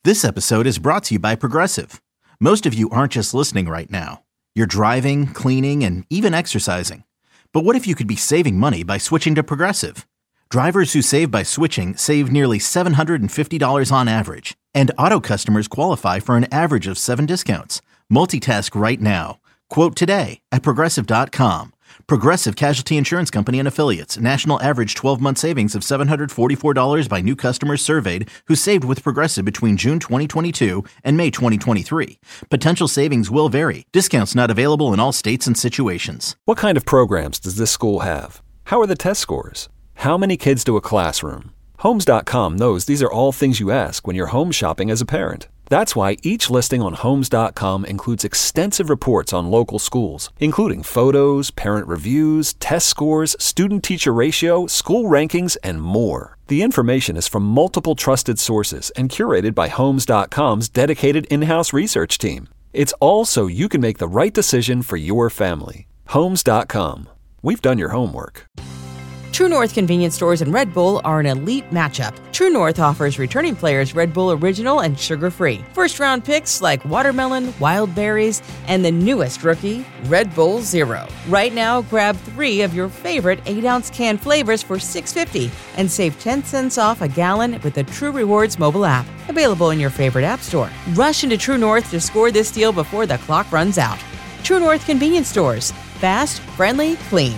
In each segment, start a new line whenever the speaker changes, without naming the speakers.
This episode is brought to you by Progressive. Most of you aren't just listening right now. You're driving, cleaning, and even exercising. But what if you could be saving money by switching to Progressive? Drivers who save by switching save nearly $750 on average. And auto customers qualify for an average of 7 discounts. Multitask right now. Quote today at Progressive.com. Progressive Casualty Insurance Company and Affiliates. National average 12-month savings of $744 by new customers surveyed who saved with Progressive between June 2022 and May 2023. Potential savings will vary. Discounts not available in all states and situations.
What kind of programs does this school have? How are the test scores? How many kids do a classroom? Homes.com knows these are all things you ask when you're home shopping as a parent. That's why each listing on Homes.com includes extensive reports on local schools, including photos, parent reviews, test scores, student-teacher ratio, school rankings, and more. The information is from multiple trusted sources and curated by Homes.com's dedicated in-house research team. It's all so you can make the right decision for your family. Homes.com. We've done your homework.
True North convenience stores and Red Bull are an elite matchup. True North offers returning players Red Bull Original and sugar-free. First-round picks like watermelon, wild berries, and the newest rookie, Red Bull Zero. Right now, grab 3 of your favorite 8-ounce can flavors for $6.50 and save 10 cents off a gallon with the True Rewards mobile app. Available in your favorite app store. Rush into True North to score this deal before the clock runs out. True North convenience stores. Fast, friendly, clean.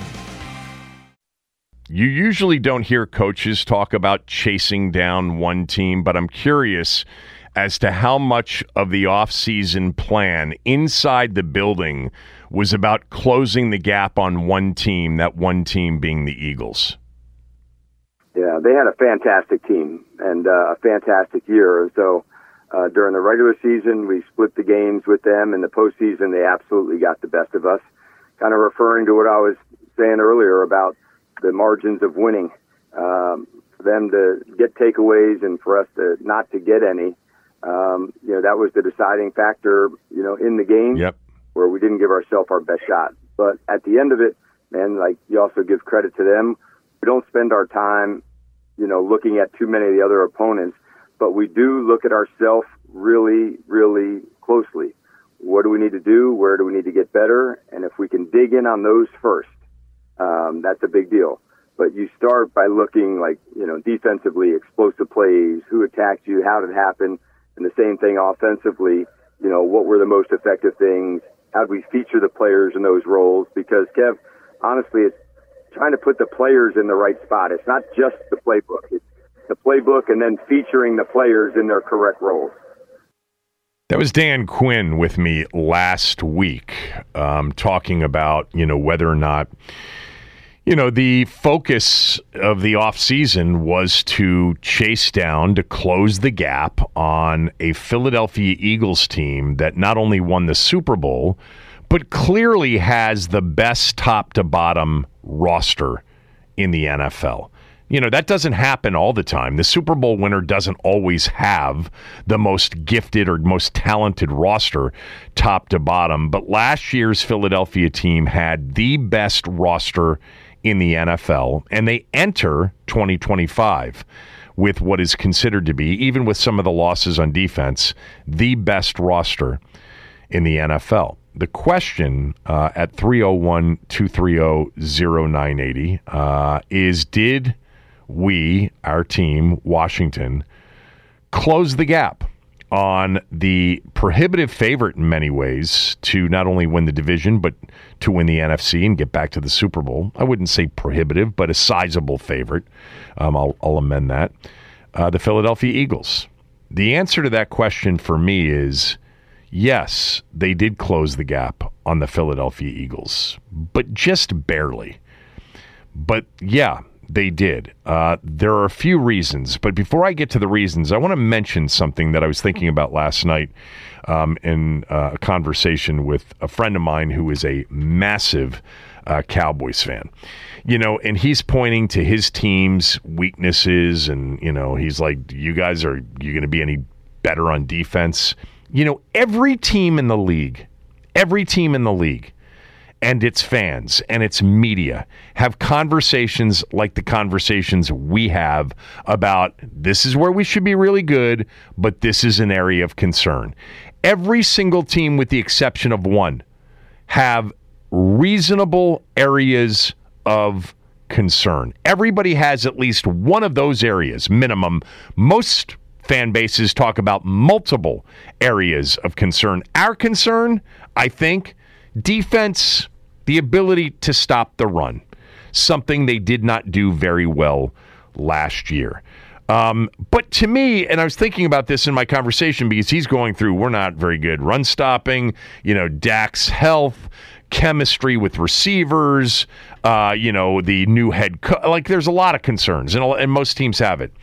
You usually don't hear coaches talk about chasing down one team, but I'm curious as to how much of the offseason plan inside the building was about closing the gap on one team, that one team being the Eagles.
Yeah, they had a fantastic team and a fantastic year. And so during the regular season, we split the games with them. In the postseason, they absolutely got the best of us. Kind of referring to what I was saying earlier about the margins of winning, for them to get takeaways and for us to not to get any. That was the deciding factor, in the game.
Yep.
Where we didn't give ourselves our best shot. But at the end of it, man, like you also give credit to them. We don't spend our time, looking at too many of the other opponents, but we do look at ourselves really, really closely. What do we need to do? Where do we need to get better? And if we can dig in on those first, that's a big deal. But you start by looking defensively, explosive plays, who attacked you, how did it happen, and the same thing offensively, what were the most effective things, how did we feature the players in those roles? Because, Kev, honestly, it's trying to put the players in the right spot. It's not just the playbook. It's the playbook and then featuring the players in their correct roles.
That was Dan Quinn with me last week, talking about, whether or not, the focus of the offseason was to chase down, to close the gap on a Philadelphia Eagles team that not only won the Super Bowl, but clearly has the best top-to-bottom roster in the NFL. That doesn't happen all the time. The Super Bowl winner doesn't always have the most gifted or most talented roster top to bottom. But last year's Philadelphia team had the best roster in the NFL, and they enter 2025 with what is considered to be, even with some of the losses on defense, the best roster in the NFL. The question at 301-230-0980 is, did we, our team, Washington, close the gap on the prohibitive favorite in many ways to not only win the division, but to win the NFC and get back to the Super Bowl? I wouldn't say prohibitive, but a sizable favorite. I'll amend that. The Philadelphia Eagles. The answer to that question for me is yes, they did close the gap on the Philadelphia Eagles, but just barely. But yeah, they did. There are a few reasons, but before I get to the reasons, I want to mention something that I was thinking about last night in a conversation with a friend of mine who is a massive Cowboys fan. And he's pointing to his team's weaknesses, and, he's like, you going to be any better on defense? Every team in the league and its fans and its media have conversations like the conversations we have about this is where we should be really good, but this is an area of concern. Every single team, with the exception of one, have reasonable areas of concern. Everybody has at least one of those areas, minimum. Most fan bases talk about multiple areas of concern. Our concern, I think, defense, the ability to stop the run, something they did not do very well last year. But to me, and I was thinking about this in my conversation because he's going through, we're not very good run stopping, Dak's health, chemistry with receivers, the new head coach. There's a lot of concerns, and most teams have it.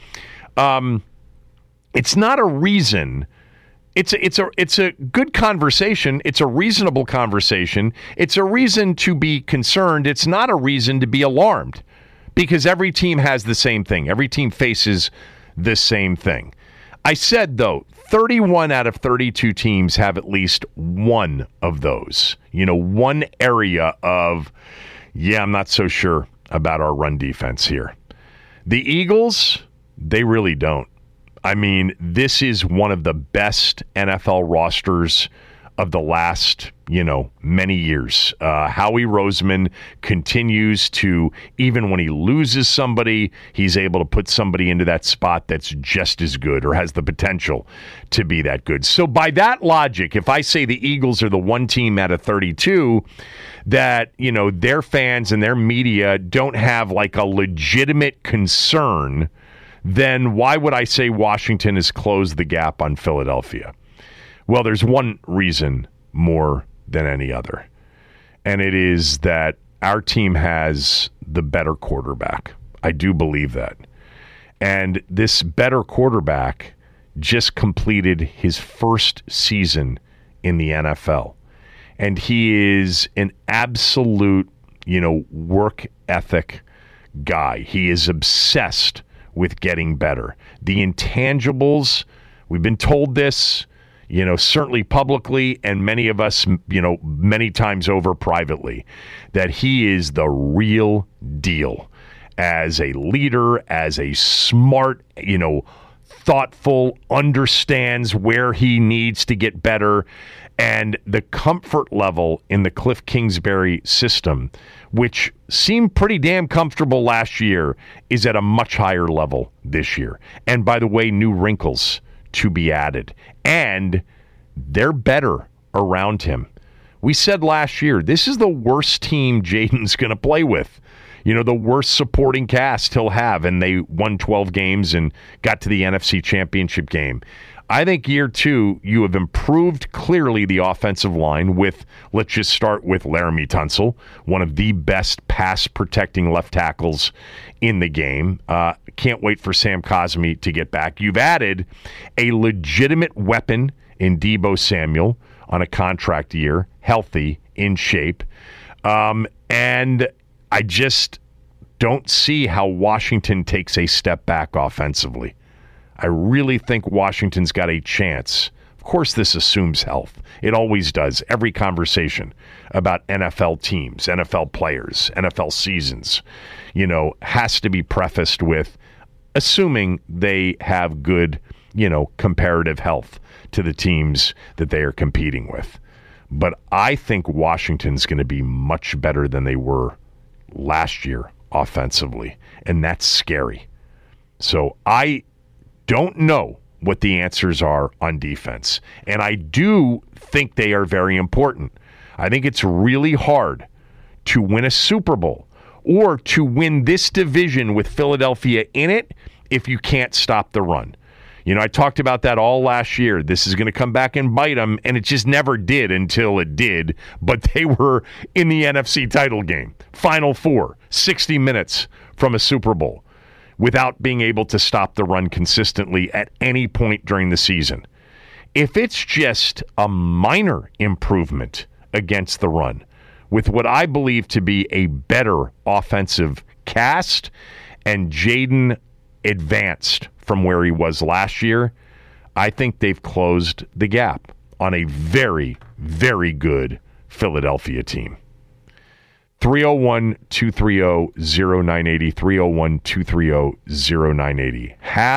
It's not a reason. It's a good conversation. It's a reasonable conversation. It's a reason to be concerned. It's not a reason to be alarmed, because every team has the same thing. Every team faces the same thing. I said, though, 31 out of 32 teams have at least one of those. One area of, I'm not so sure about our run defense here. The Eagles, they really don't. I mean, this is one of the best NFL rosters of the last, many years. Howie Roseman continues to, even when he loses somebody, he's able to put somebody into that spot that's just as good or has the potential to be that good. So by that logic, if I say the Eagles are the one team out of 32 that, their fans and their media don't have a legitimate concern, then why would I say Washington has closed the gap on Philadelphia? Well, there's one reason more than any other, and it is that our team has the better quarterback. I do believe that. And this better quarterback just completed his first season in the NFL. And he is an absolute, work ethic guy. He is obsessed with getting better. The intangibles, we've been told this, certainly publicly, and many of us, many times over privately, that he is the real deal as a leader, as a smart, thoughtful, understands where he needs to get better. And the comfort level in the Cliff Kingsbury system, which seemed pretty damn comfortable last year, is at a much higher level this year. And by the way, new wrinkles to be added. And they're better around him. We said last year, this is the worst team Jaden's going to play with. The worst supporting cast he'll have. And they won 12 games and got to the NFC Championship game. I think year two, you have improved clearly the offensive line with, let's just start with Laramie Tunsil, one of the best pass-protecting left tackles in the game. Can't wait for Sam Cosmi to get back. You've added a legitimate weapon in Deebo Samuel on a contract year, healthy, in shape. And I just don't see how Washington takes a step back offensively. I really think Washington's got a chance. Of course, this assumes health. It always does. Every conversation about NFL teams, NFL players, NFL seasons, has to be prefaced with assuming they have good, comparative health to the teams that they are competing with. But I think Washington's going to be much better than they were last year offensively, and that's scary. So I don't know what the answers are on defense. And I do think they are very important. I think it's really hard to win a Super Bowl or to win this division with Philadelphia in it if you can't stop the run. I talked about that all last year. This is going to come back and bite them, and it just never did until it did. But they were in the NFC title game, Final Four, 60 minutes from a Super Bowl, without being able to stop the run consistently at any point during the season. If it's just a minor improvement against the run, with what I believe to be a better offensive cast, and Jaden advanced from where he was last year, I think they've closed the gap on a very, very good Philadelphia team. 301-230-0980, 301-230-0980.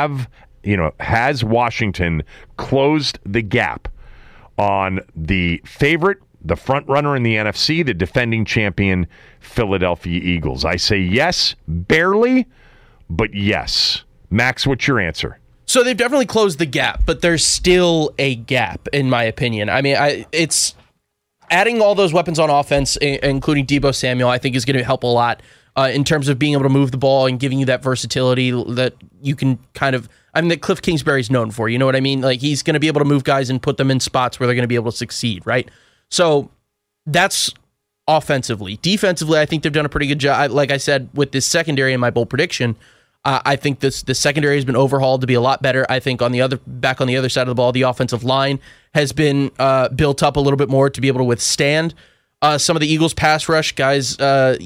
Has Washington closed the gap on the favorite, the front runner in the NFC, the defending champion Philadelphia Eagles? I say yes, barely, but yes. Max, what's your answer?
So they've definitely closed the gap, but there's still a gap, in my opinion. I mean, it's adding all those weapons on offense, including Deebo Samuel, I think is going to help a lot in terms of being able to move the ball and giving you that versatility that you can that Cliff Kingsbury's known for. You know what I mean? Like, he's going to be able to move guys and put them in spots where they're going to be able to succeed, right? So that's offensively. Defensively, I think they've done a pretty good job. Like I said, with this secondary in my bold prediction, I think this secondary has been overhauled to be a lot better. I think on the other side of the ball, the offensive line has been built up a little bit more to be able to withstand some of the Eagles' pass rush guys.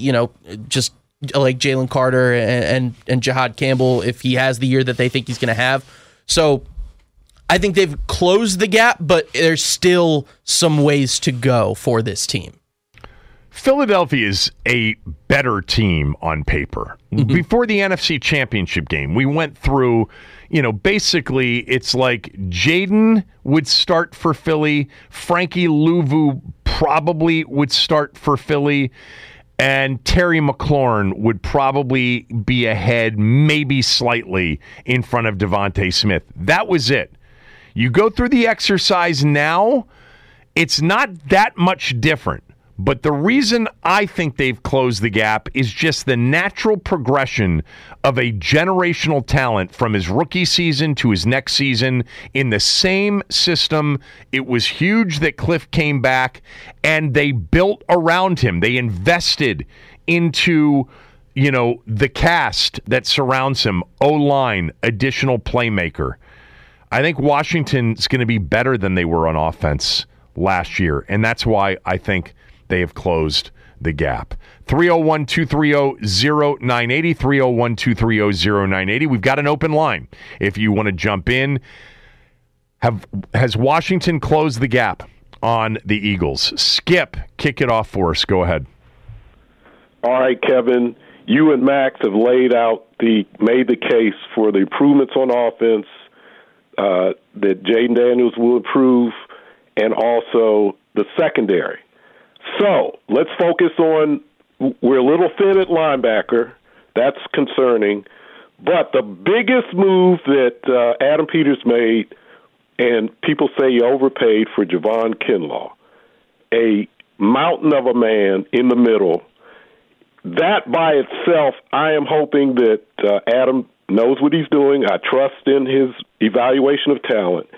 Just like Jalen Carter and Jahad Campbell, if he has the year that they think he's going to have. So I think they've closed the gap, but there's still some ways to go for this team.
Philadelphia is a better team on paper. Mm-hmm. Before the NFC Championship game, we went through, basically it's like Jaden would start for Philly, Frankie Louvu probably would start for Philly, and Terry McLaurin would probably be ahead, maybe slightly in front of Devontae Smith. That was it. You go through the exercise now, it's not that much different. But the reason I think they've closed the gap is just the natural progression of a generational talent from his rookie season to his next season in the same system. It was huge that Cliff came back, and they built around him. They invested into, the cast that surrounds him, O-line, additional playmaker. I think Washington's going to be better than they were on offense last year, and that's why I think they have closed the gap. 301-230-0980, 301-230-0980. We've got an open line if you want to jump in. Has Washington closed the gap on the Eagles? Skip, kick it off for us. Go ahead.
All right, Kevin. You and Max have made the case for the improvements on offense that Jaden Daniels will improve, and also the secondary. So let's focus on, we're a little thin at linebacker. That's concerning. But the biggest move that Adam Peters made, and people say he overpaid for Javon Kinlaw, a mountain of a man in the middle. That by itself, I am hoping that Adam knows what he's doing. I trust in his evaluation of talent.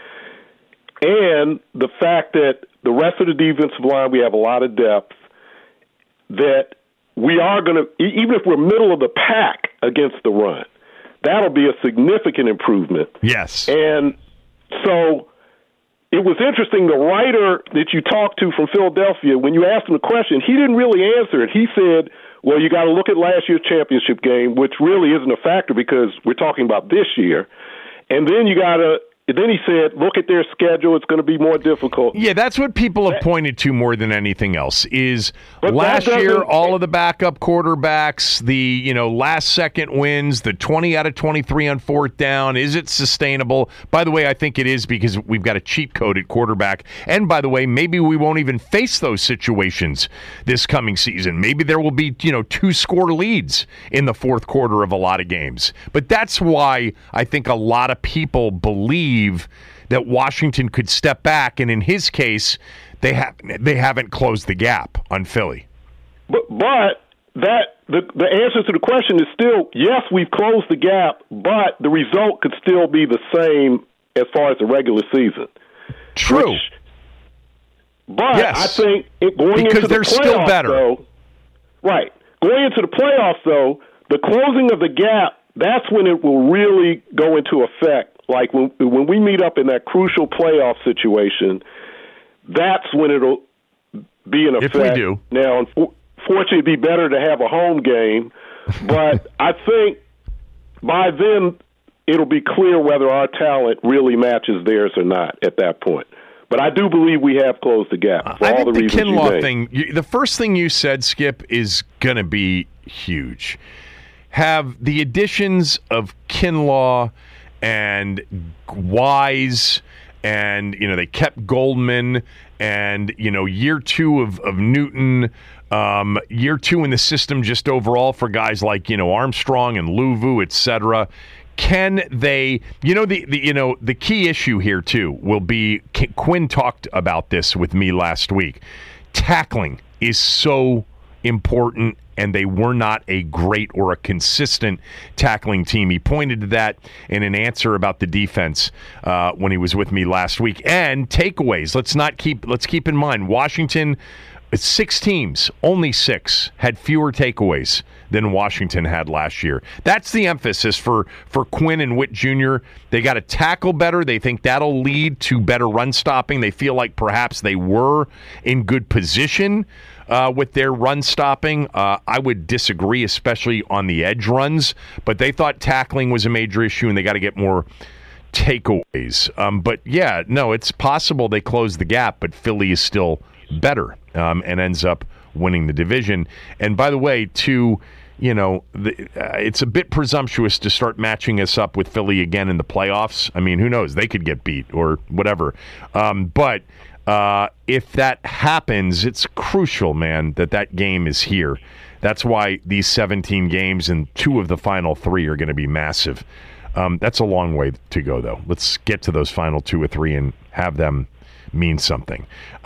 And the fact that the rest of the defensive line, we have a lot of depth, that we are going to, even if we're middle of the pack against the run, that'll be a significant improvement.
Yes.
And so it was interesting, the writer that you talked to from Philadelphia, when you asked him a question, he didn't really answer it. He said, well, you got to look at last year's championship game, which really isn't a factor because we're talking about this year. And then then he said, look at their schedule. It's going to be more difficult.
Yeah, that's what people have pointed to more than anything else is last year, all of the backup quarterbacks, the last-second wins, the 20 out of 23 on fourth down. Is it sustainable? By the way, I think it is because we've got a cheat code at quarterback. And by the way, maybe we won't even face those situations this coming season. Maybe there will be, 2-score leads in the fourth quarter of a lot of games. But that's why I think a lot of people believe that Washington could step back, and in his case, they haven't closed the gap on Philly.
But the answer to the question is still yes, we've closed the gap, but the result could still be the same as far as the regular season.
True.
But
yes.
I think going
because
into the
they're
playoffs,
still better.
Though, right. Going into the playoffs, though, the closing of the gap, that's when it will really go into effect. Like when we meet up in that crucial playoff situation, that's when it'll be in effect.
If we do.
Now, unfortunately, it'd be better to have a home game, but I think by then it'll be clear whether our talent really matches theirs or not at that point. But I do believe we have closed the gap for
I
all
think
the
the
reasons
Kinlaw
you made.
thing, the first thing you said, Skip, is going to be huge. Have the additions of Kinlaw and Wise, and they kept Goldman, and year two of Newton, year two in the system just overall for guys like Armstrong and Luvu, etc. Can they? The key issue here too will be, Quinn talked about this with me last week. Tackling is so important, and they were not a great or a consistent tackling team. He pointed to that in an answer about the defense when he was with me last week. And takeaways. Let's keep in mind, Washington, 6 teams, only 6 had fewer takeaways than Washington had last year. That's the emphasis for Quinn and Witt Jr. They got to tackle better. They think that'll lead to better run stopping. They feel like perhaps they were in good position with their run stopping. I would disagree, especially on the edge runs, but they thought tackling was a major issue, and they got to get more takeaways. But yeah, no, it's possible they close the gap, but Philly is still better and ends up winning the division. And by the way, it's a bit presumptuous to start matching us up with Philly again in the playoffs. I mean, who knows? They could get beat or whatever. But if that happens, it's crucial, man, that game is here. That's why these 17 games and 2 of the final 3 are going to be massive. That's a long way to go, though. Let's get to those final 2 or 3 and have them mean something.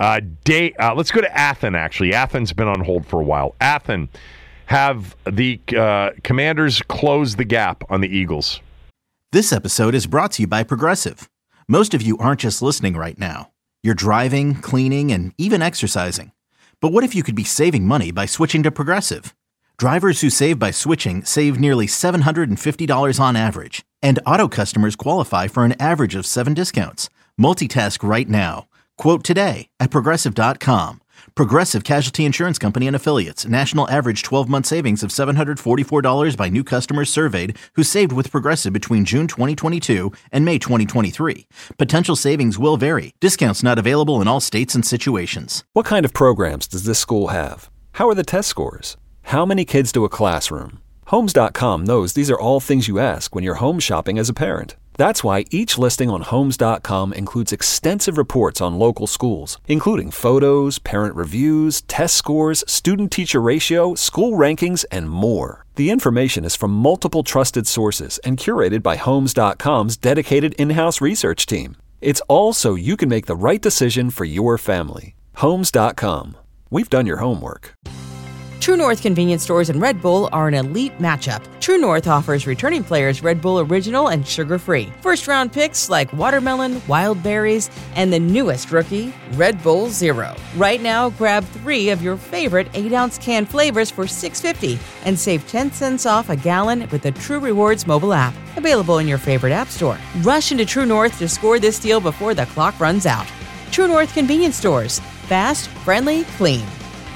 Let's go to Athens, actually. Athens been on hold for a while. Athens, have the Commanders closed the gap on the Eagles?
This episode is brought to you by Progressive. Most of you aren't just listening right now. You're driving, cleaning, and even exercising. But what if you could be saving money by switching to Progressive? Drivers who save by switching save nearly $750 on average, and auto customers qualify for an average of 7 discounts. Multitask right now. Quote today at Progressive.com. Progressive Casualty Insurance Company and Affiliates. National average 12-month savings of $744 by new customers surveyed who saved with Progressive between June 2022 and May 2023. Potential savings will vary. Discounts not available in all states and situations.
What kind of programs does this school have? How are the test scores? How many kids do a classroom? Homes.com knows these are all things you ask when you're home shopping as a parent. That's why each listing on Homes.com includes extensive reports on local schools, including photos, parent reviews, test scores, student-teacher ratio, school rankings, and more. The information is from multiple trusted sources and curated by Homes.com's dedicated in-house research team. It's all so you can make the right decision for your family. Homes.com. We've done your homework.
True North convenience stores and Red Bull are an elite matchup. True North offers returning players Red Bull Original and sugar-free. First-round picks like watermelon, wild berries, and the newest rookie, Red Bull Zero. Right now, grab 3 of your favorite 8-ounce can flavors for $6.50 and save 10 cents off a gallon with the True Rewards mobile app. Available in your favorite app store. Rush into True North to score this deal before the clock runs out. True North convenience stores. Fast, friendly, clean.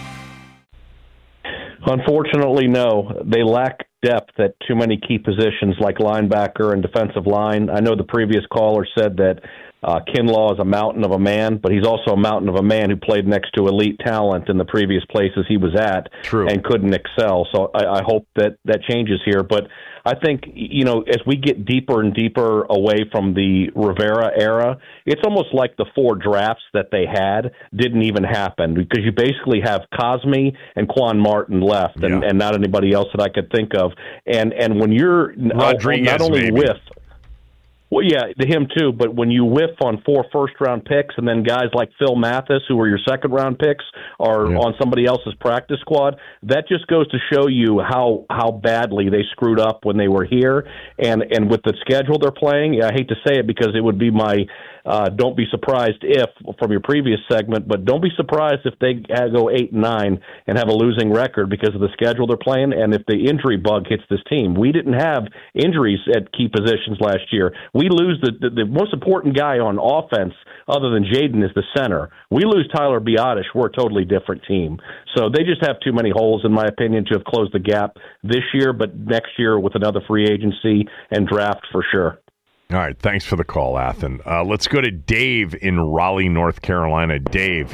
Unfortunately, no. They lack depth at too many key positions like linebacker and defensive line. I know the previous caller said that Kinlaw is a mountain of a man, but he's also a mountain of a man who played next to elite talent in the previous places he was at.
True.
And couldn't excel. So I hope that changes here. But I think, as we get deeper and deeper away from the Rivera era, it's almost like the 4 drafts that they had didn't even happen, because you basically have Cosme and Quan Martin left and not anybody else that I could think of. And when you're
Rodriguez,
not only
maybe.
with Well, yeah, to him too. But when you whiff on 4 first-round picks, and then guys like Phil Mathis, who were your second-round picks, are on somebody else's practice squad, that just goes to show you how badly they screwed up when they were here. And with the schedule they're playing, I hate to say it because it would be my don't be surprised if, from your previous segment, but don't be surprised if they go 8-9 and have a losing record because of the schedule they're playing and if the injury bug hits this team. We didn't have injuries at key positions last year. We lose the most important guy on offense other than Jaden is the center. We lose Tyler Biadasz. We're a totally different team. So they just have too many holes, in my opinion, to have closed the gap this year, but next year with another free agency and draft for sure.
All right, thanks for the call, Athen. Let's go to Dave in Raleigh, North Carolina. Dave,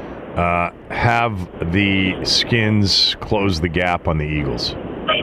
have the Skins closed the gap on the Eagles?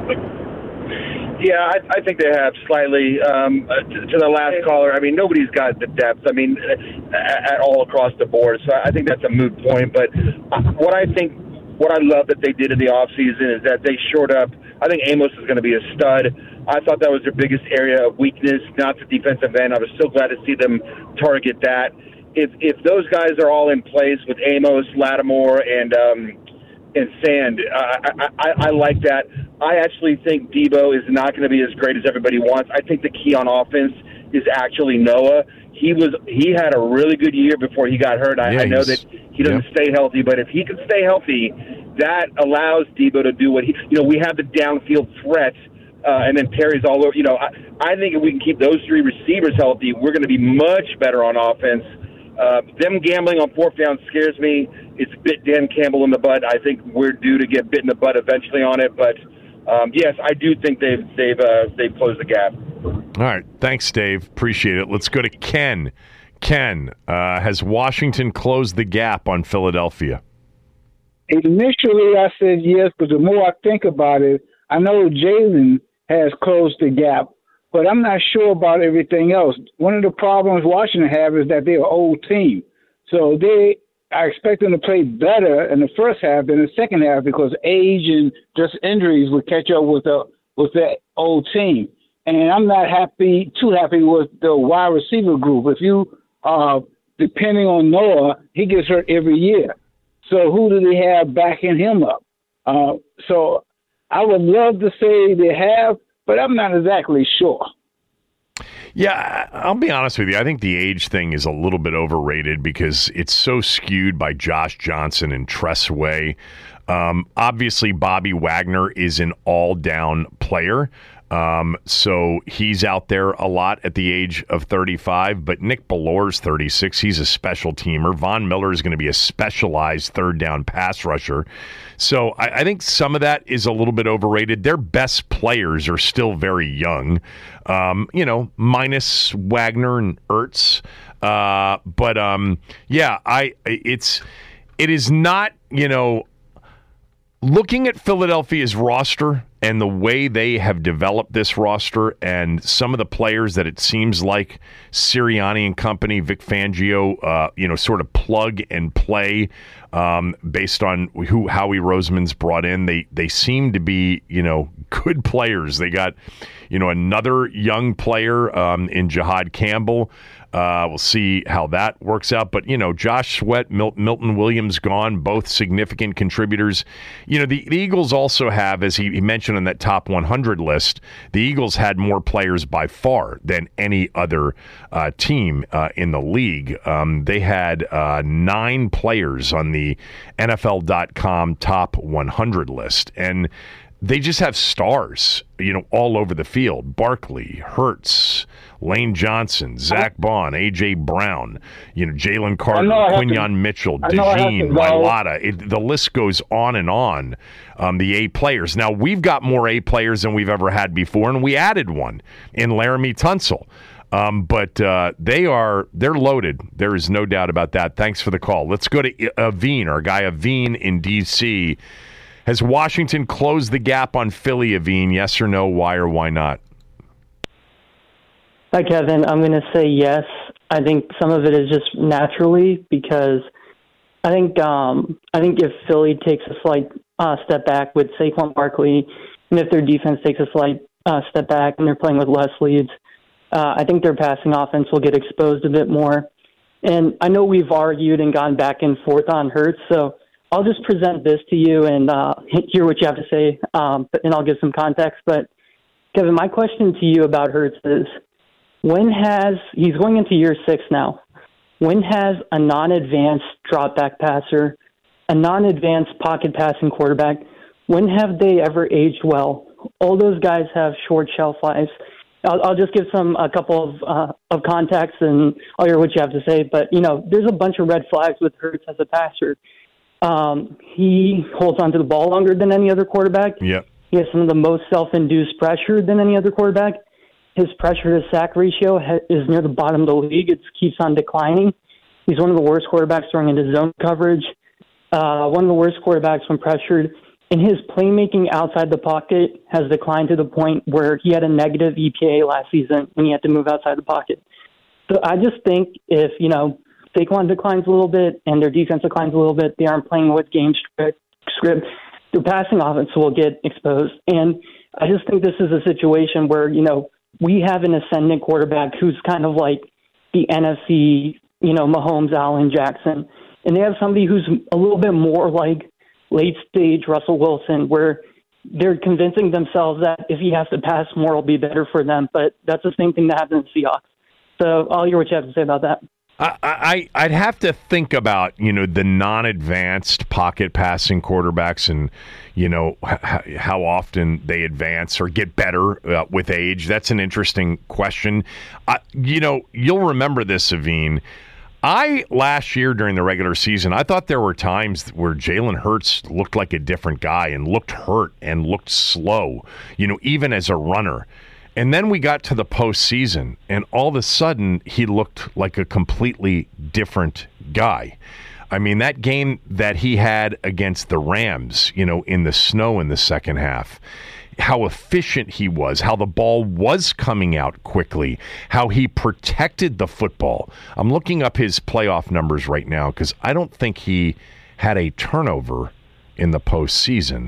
Yeah, I think they have slightly. To the last caller, I mean, nobody's got the depth. I mean, at all across the board. So I think that's a moot point. But what I love that they did in the offseason is that they shored up. I think Amos is going to be a stud. I thought that was their biggest area of weakness, not the defensive end. I was so glad to see them target that. If those guys are all in place with Amos, Lattimore, and Sand, I like that. I actually think Debo is not going to be as great as everybody wants. I think the key on offense is actually Noah. He had a really good year before he got hurt. I know that he doesn't stay healthy, but if he can stay healthy, that allows Debo to do what we have the downfield threat, and then Perry's all over. I think if we can keep those three receivers healthy, we're going to be much better on offense. Them gambling on fourth down scares me. It's bit Dan Campbell in the butt. I think we're due to get bit in the butt eventually on it, but yes, I do think they've closed the gap.
All right, thanks, Dave. Appreciate it. Let's go to Ken. Ken, has Washington closed the gap on Philadelphia?
Initially, I said yes, but the more I think about it, I know Jalen has closed the gap, but I'm not sure about everything else. One of the problems Washington have is that they're an old team. So I expect them to play better in the first half than the second half because age and just injuries would catch up with that old team. And I'm not too happy with the wide receiver group. If you depending on Noah, he gets hurt every year. So who do they have backing him up? So I would love to say they have, but I'm not exactly sure.
Yeah, I'll be honest with you. I think the age thing is a little bit overrated because it's so skewed by Josh Johnson and Tress Way. Obviously, Bobby Wagner is an all-down player. So he's out there a lot at the age of 35, but Nick Bellor's 36. He's a special teamer. Von Miller is going to be a specialized third down pass rusher. So I think some of that is a little bit overrated. Their best players are still very young, minus Wagner and Ertz. It is not, looking at Philadelphia's roster and the way they have developed this roster and some of the players that it seems like Sirianni and company, Vic Fangio, sort of plug and play based on who Howie Roseman's brought in. They seem to be, good players. They got, another young player in Jihad Campbell. We'll see how that works out. But, Josh Sweat, Milton Williams gone, both significant contributors. The Eagles also have, as he mentioned on that top 100 list, the Eagles had more players by far than any other team in the league. They had 9 players on the NFL.com top 100 list. And they just have stars, all over the field. Barkley, Hurts, Lane Johnson, Zach Bond, A.J. Brown, Jalen Carter, Quinyon Mitchell, DeJean, Mailata. The list goes on and on, the A players. Now, we've got more A players than we've ever had before, and we added one in Laramie Tunsil. But they're loaded. There is no doubt about that. Thanks for the call. Let's go to Aveen, our guy Aveen in D.C. Has Washington closed the gap on Philly, Aveen? Yes or no? Why or why not?
Hi, Kevin. I'm going to say yes. I think some of it is just naturally because I think if Philly takes a slight step back with Saquon Barkley, and if their defense takes a slight step back and they're playing with less leads, I think their passing offense will get exposed a bit more. And I know we've argued and gone back and forth on Hurts, so I'll just present this to you and hear what you have to say, and I'll give some context. But, Kevin, my question to you about Hurts is, he's going into year 6 now, when has a non-advanced drop-back passer, a non-advanced pocket passing quarterback, when have they ever aged well? All those guys have short shelf lives. I'll just give a couple of context, and I'll hear what you have to say. But, there's a bunch of red flags with Hurts as a passer. He holds onto the ball longer than any other quarterback.
Yep.
He has some of the most self-induced pressure than any other quarterback. his pressure to sack ratio is near the bottom of the league. It keeps on declining. He's one of the worst quarterbacks throwing into zone coverage, one of the worst quarterbacks when pressured. And his playmaking outside the pocket has declined to the point where he had a negative EPA last season when he had to move outside the pocket. So I just think if, Saquon declines a little bit and their defense declines a little bit, they aren't playing with game script, their passing offense will get exposed. And I just think this is a situation where, we have an ascendant quarterback who's kind of like the NFC, Mahomes, Allen, Jackson. And they have somebody who's a little bit more like late-stage Russell Wilson, where they're convincing themselves that if he has to pass more, it'll be better for them. But that's the same thing that happened in the Seahawks. So I'll hear what you have to say about that.
I'd have to think about, the non-advanced pocket passing quarterbacks and, how often they advance or get better with age. That's an interesting question. You'll remember this, Savine. Last year during the regular season, I thought there were times where Jalen Hurts looked like a different guy and looked hurt and looked slow, even as a runner. And then we got to the postseason, and all of a sudden, he looked like a completely different guy. I mean, that game that he had against the Rams, in the snow in the second half, how efficient he was, how the ball was coming out quickly, how he protected the football. I'm looking up his playoff numbers right now because I don't think he had a turnover in the postseason.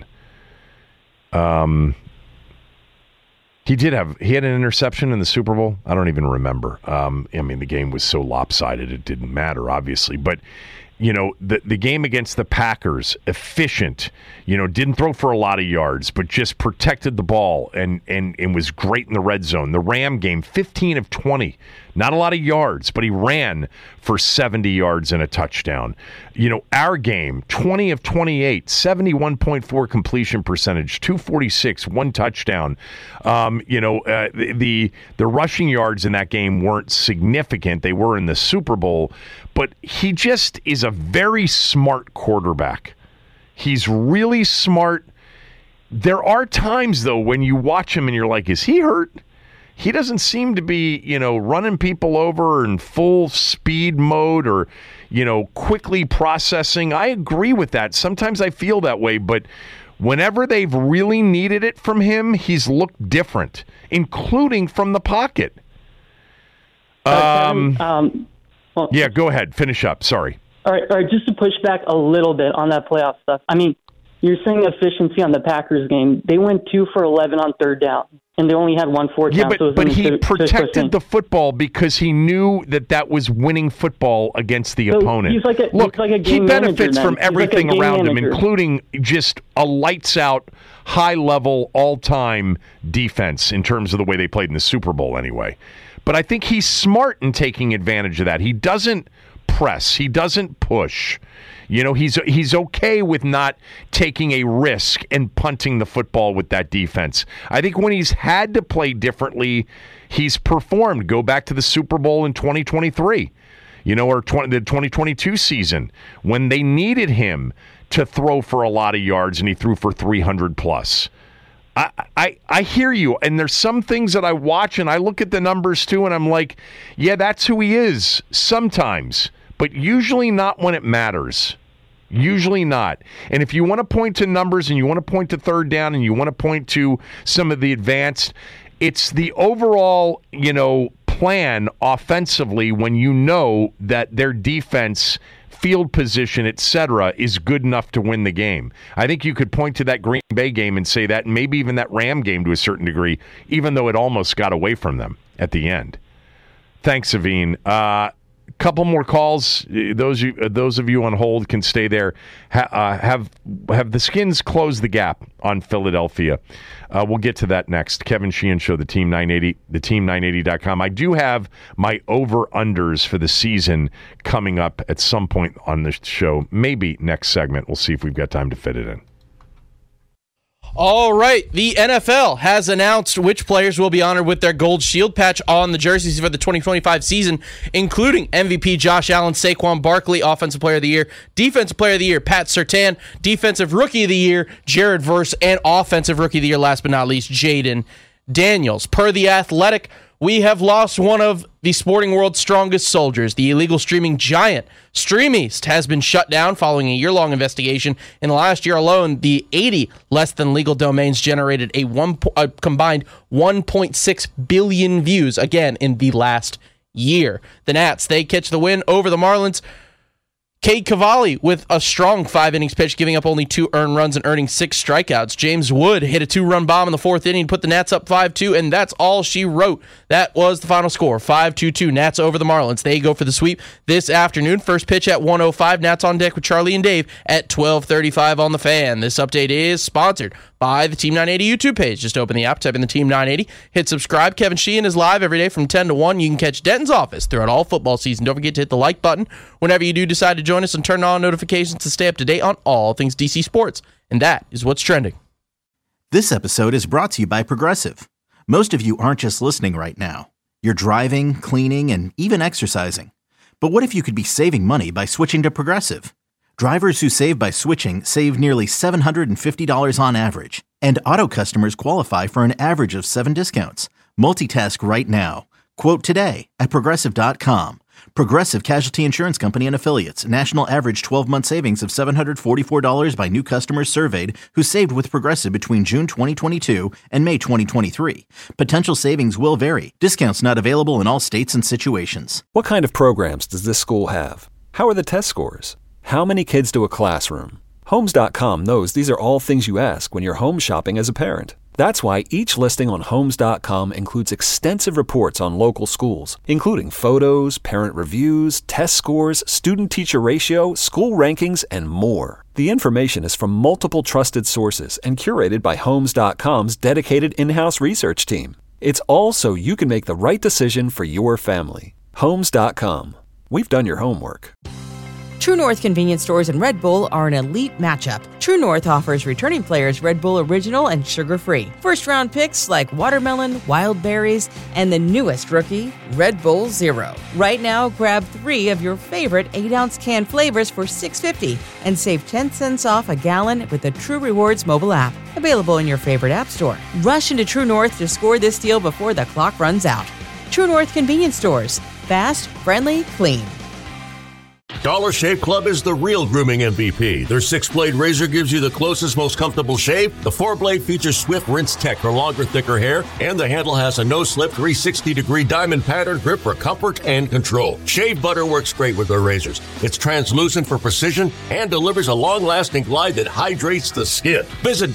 He had an interception in the Super Bowl. I don't even remember. The game was so lopsided it didn't matter, obviously. But, the game against the Packers, efficient, didn't throw for a lot of yards, but just protected the ball and was great in the red zone. The Ram game, 15 of 20. Not a lot of yards, but he ran for 70 yards and a touchdown. Our game, 20 of 28, 71.4 completion percentage, 246, one touchdown. The rushing yards in that game weren't significant. They were in the Super Bowl, but he just is a very smart quarterback. He's really smart. There are times, though, when you watch him and you're like, is he hurt? He doesn't seem to be, running people over in full speed mode or, quickly processing. I agree with that. Sometimes I feel that way, but whenever they've really needed it from him, he's looked different, including from the pocket. Yeah, go ahead. Finish up. Sorry.
All right. Just to push back a little bit on that playoff stuff. You're saying efficiency on the Packers game. They went 2 for 11 on third down, and they only had 1 fourth down.
Yeah, but he protected the football because he knew that was winning football against the opponent.
He's like a game
he benefits
manager,
from everything around him, including just a lights-out, high-level, all-time defense in terms of the way they played in the Super Bowl anyway. But I think he's smart in taking advantage of that. He doesn't press. He doesn't push. He's okay with not taking a risk and punting the football with that defense. I think when he's had to play differently, he's performed. Go back to the Super Bowl in 2023, or the 2022 season when they needed him to throw for a lot of yards and he threw for 300 plus. I hear you, and there's some things that I watch and I look at the numbers too, and I'm like, yeah, that's who he is sometimes. But usually not when it matters. Usually not. And if you want to point to numbers and you want to point to third down and you want to point to some of the advanced, it's the overall, plan offensively when you know that their defense, field position, etc., is good enough to win the game. I think you could point to that Green Bay game and say that, and maybe even that Ram game to a certain degree, even though it almost got away from them at the end. Thanks, Savine. Couple more calls. Those of you on hold can stay there. Have the Skins closed the gap on Philadelphia? We'll get to that next. Kevin Sheehan Show, the Team 980, theteam980.com. I do have my over-unders for the season coming up at some point on the show. Maybe next segment. We'll see if we've got time to fit it in.
All right, the NFL has announced which players will be honored with their gold shield patch on the jerseys for the 2025 season, including MVP Josh Allen, Saquon Barkley, Offensive Player of the Year, Defensive Player of the Year, Pat Surtain, Defensive Rookie of the Year, Jared Verse, and Offensive Rookie of the Year, last but not least, Jaden Daniels. Per The Athletic, we have lost one of the sporting world's strongest soldiers. The illegal streaming giant StreamEast has been shut down following a year-long investigation. In the last year alone, the 80 less-than-legal domains generated a combined 1.6 billion views, again, in the last year. The Nats, they catch the win over the Marlins. Cade Cavalli with a strong 5 innings pitch, giving up only 2 earned runs and earning 6 strikeouts. James Wood hit a 2-run bomb in the 4th inning to put the Nats up 5-2, and that's all she wrote. That was the final score, 5-2-2. Nats over the Marlins. They go for the sweep this afternoon. First pitch at 1:05. Nats on deck with Charlie and Dave at 12:35 on the Fan. This update is sponsored by the Team 980 YouTube page. Just open the app, type in the Team 980, hit subscribe. Kevin Sheehan is live every day from 10 to 1. You can catch Denton's office throughout all football season. Don't forget to hit the like button whenever you do decide to join us, and turn on notifications to stay up to date on all things DC sports. And that is what's trending.
This episode is brought to you by Progressive. Most of you aren't just listening right now. You're driving, cleaning, and even exercising. But what if you could be saving money by switching to Progressive? Drivers who save by switching save nearly $750 on average. And auto customers qualify for an average of 7 discounts. Multitask right now. Quote today at Progressive.com. Progressive Casualty Insurance Company and Affiliates. National average 12-month savings of $744 by new customers surveyed who saved with Progressive between June 2022 and May 2023. Potential savings will vary. Discounts not available in all states and situations.
What kind of programs does this school have? How are the test scores? How many kids do a classroom? Homes.com knows these are all things you ask when you're home shopping as a parent. That's why each listing on Homes.com includes extensive reports on local schools, including photos, parent reviews, test scores, student-teacher ratio, school rankings, and more. The information is from multiple trusted sources and curated by Homes.com's dedicated in-house research team. It's all so you can make the right decision for your family. Homes.com. We've done your homework.
True North convenience stores and Red Bull are an elite matchup. True North offers returning players Red Bull Original and sugar-free. First-round picks like watermelon, wild berries, and the newest rookie, Red Bull Zero. Right now, grab 3 of your favorite 8-ounce can flavors for $6.50 and save 10 cents off a gallon with the True Rewards mobile app. Available in your favorite app store. Rush into True North to score this deal before the clock runs out. True North convenience stores. Fast, friendly, clean.
Dollar Shave Club is the real grooming MVP. Their 6-blade razor gives you the closest, most comfortable shave. The 4-blade features swift rinse tech for longer, thicker hair, and the handle has a no-slip 360-degree diamond pattern grip for comfort and control. Shave butter works great with their razors. It's translucent for precision and delivers a long-lasting glide that hydrates the skin. Visit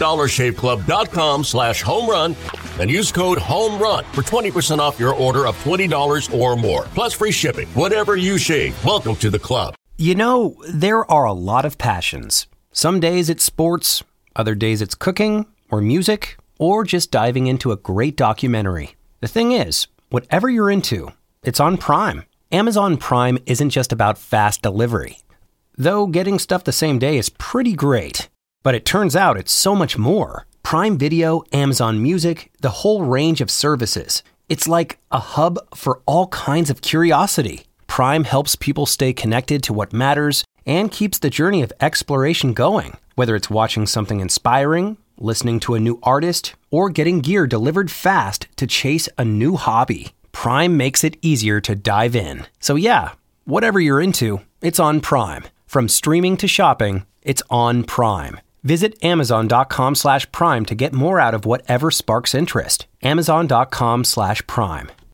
DollarShaveClub.com/homerun and use code HOMERUN for 20% off your order of $20 or more. Plus free shipping. Whatever you shave, welcome to the club.
You know, there are a lot of passions. Some days it's sports, other days it's cooking or music, or just diving into a great documentary. The thing is, whatever you're into, it's on Prime. Amazon Prime isn't just about fast delivery. Though getting stuff the same day is pretty great. But it turns out it's so much more. Prime Video, Amazon Music, the whole range of services. It's like a hub for all kinds of curiosity. Prime helps people stay connected to what matters and keeps the journey of exploration going. Whether it's watching something inspiring, listening to a new artist, or getting gear delivered fast to chase a new hobby, Prime makes it easier to dive in. So yeah, whatever you're into, it's on Prime. From streaming to shopping, it's on Prime. Visit Amazon.com/Prime to get more out of whatever sparks interest. Amazon.com/Prime.